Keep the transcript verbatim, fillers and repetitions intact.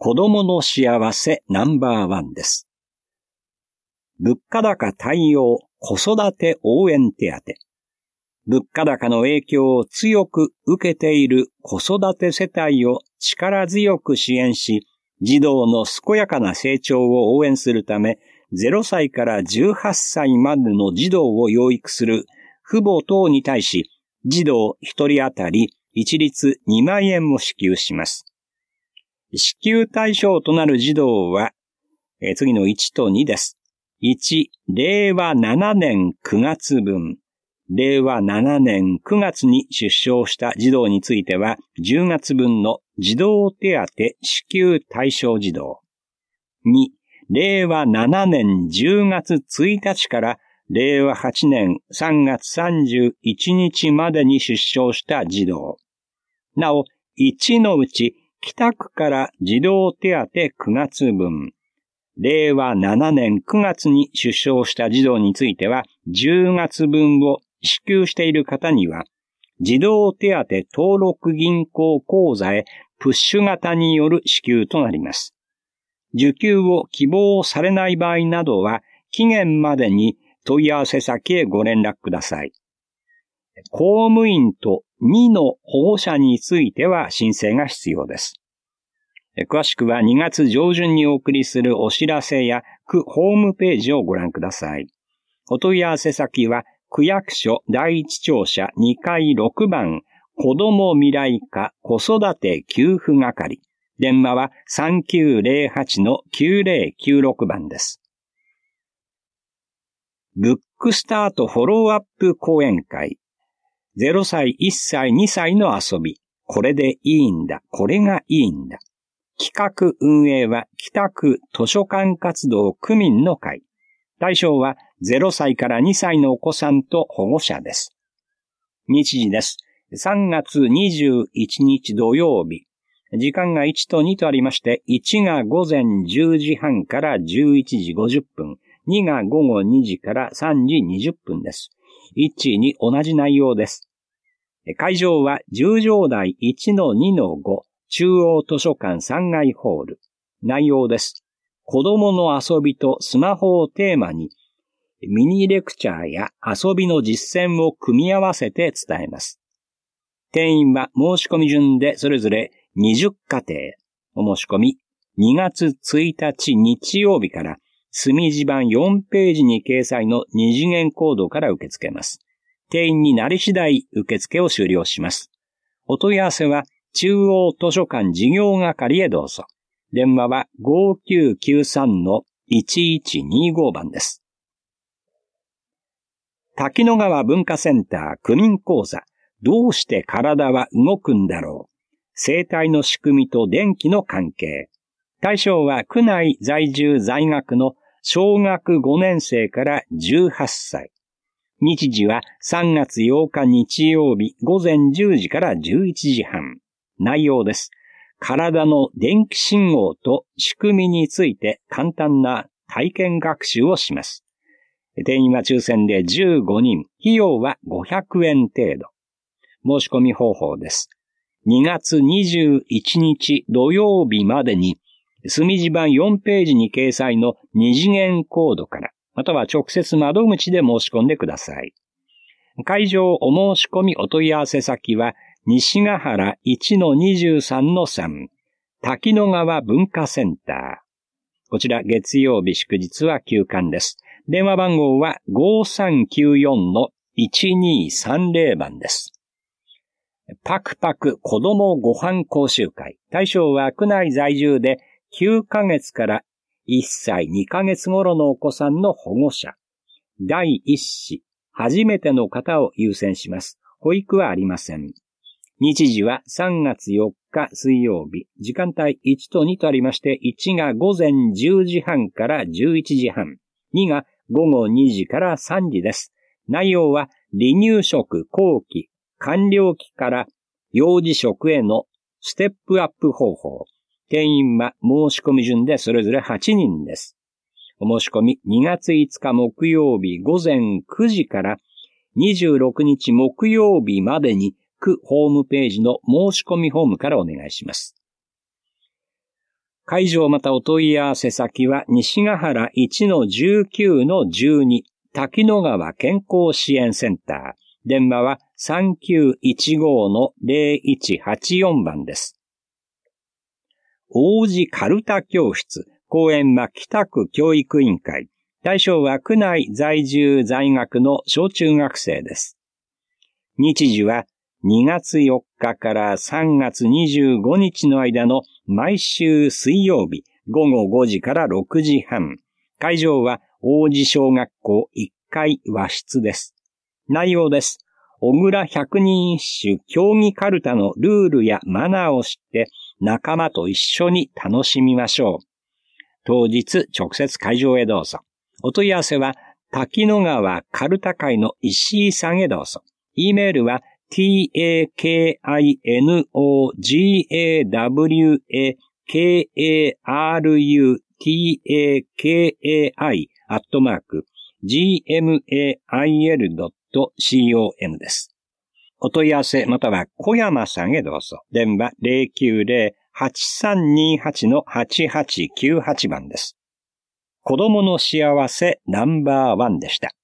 子供の幸せナンバーワンです。物価高対応子育て応援手当。物価高の影響を強く受けている子育て世帯を力強く支援し、児童の健やかな成長を応援するため、ゼロさいからじゅうはっさいまでの児童を養育する父母等に対し、児童ひとり当たり一律にまんえんを支給します。支給対象となる児童は、えー、次のいちとにです。いち、れいわななねんくがつぶん。れいわななねんくがつに出生した児童については、じゅうがつぶんの児童手当支給対象児童。に、れいわななねんじゅうがつついたちかられいわはちねんさんがつさんじゅういちにちまでに出生した児童。なお、いちのうち、北区から児童手当くがつぶん。れいわななねんくがつに出生した児童については、じゅうがつぶんを支給している方には、児童手当登録銀行口座へプッシュ型による支給となります。受給を希望されない場合などは、期限までに問い合わせ先へご連絡ください。公務員とにの保護者については申請が必要です。詳しくはにがつじょうじゅんにお送りするお知らせや区ホームページをご覧ください。お問い合わせ先は区役所第一庁舎にかいろくばん子ども未来課子育て給付係。電話は さんきゅうぜろはちのきゅうぜろきゅうろく 番です。ブックスタートフォローアップ講演会。ゼロさい、いっさい、にさいの遊び。これでいいんだ。これがいいんだ。企画運営は北区図書館活動区民の会。対象はゼロさいからにさいのお子さんと保護者です。日時です。さんがつにじゅういちにち土曜日。時間がいちとにとありまして、いちがごぜんじゅうじはんからじゅういちじごじゅっぷん。にがごごにじからさんじにじゅっぷんです。いちに同じ内容です。会場は十条台 いちのにのご 中央図書館さんがいホール。内容です。子供の遊びとスマホをテーマに、ミニレクチャーや遊びの実践を組み合わせて伝えます。定員は申し込み順でそれぞれにじゅっかてい。お申し込みにがつついたち日曜日から墨字版よんページに掲載の二次元コードから受け付けます。定員になり次第受付を終了します。お問い合わせは中央図書館事業係へどうぞ。電話は ごきゅうきゅうさんのいちいちにご 番です。滝野川文化センター区民講座。どうして体は動くんだろう。生体の仕組みと電気の関係。対象は区内在住在学の小学ごねんせいからじゅうはっさい。日時はさんがつようか日曜日ごぜんじゅうじからじゅういちじはん。内容です。体の電気信号と仕組みについて簡単な体験学習をします。定員は抽選でじゅうごにん。費用はごひゃくえん程度。申し込み方法です。にがつにじゅういちにち土曜日までに、墨字版よんページに掲載の二次元コードから、または直接窓口で申し込んでください。会場お申し込みお問い合わせ先は、西ヶ原 いちのにじゅうさんのさん、滝野川文化センター。こちら月曜日祝日は休館です。電話番号は ごさんきゅうよんのいちにさんぜろ 番です。パクパク子どもご飯講習会。対象は区内在住できゅうかげつからいっさいにかげつ頃のお子さんの保護者。だいいっ子、初めての方を優先します。保育はありません。日時はさんがつよっか水曜日。時間帯いちとにとありまして、いちがごぜんじゅうじはんからじゅういちじはん。にがごごにじからさんじです。内容は離乳食後期。完了期から幼児食へのステップアップ方法。定員は申し込み順でそれぞれはちにんです。お申し込みにがついつか木曜日ごぜんくじからにじゅうろくにち木曜日までに区ホームページの申し込みフォームからお願いします。 会場またお問い合わせ先は西ヶ原 いちのじゅうきゅうのじゅうに 滝野川健康支援センター。電話は さんきゅういちごのゼロいちはちよん 番です。王子カルタ教室。講演は北区教育委員会。対象は区内在住在学の小中学生です。日時はにがつよっかからさんがつにじゅうごにちの間の毎週水曜日ごごごじからろくじはん。会場は王子小学校いっかい和室です。内容です。小倉百人一首競技カルタのルールやマナーを知って仲間と一緒に楽しみましょう。当日直接会場へどうぞ。お問い合わせは滝野川カルタ会の石井さんへどうぞ。E メールは タキノガワカルタアットマーク ジーエムエーアイエルドットコム です。お問い合わせまたは小山さんへどうぞ。電話 ゼロきゅうゼロ はちさんにはち はちはちきゅうはち 番です。子供の幸せナンバーワンでした。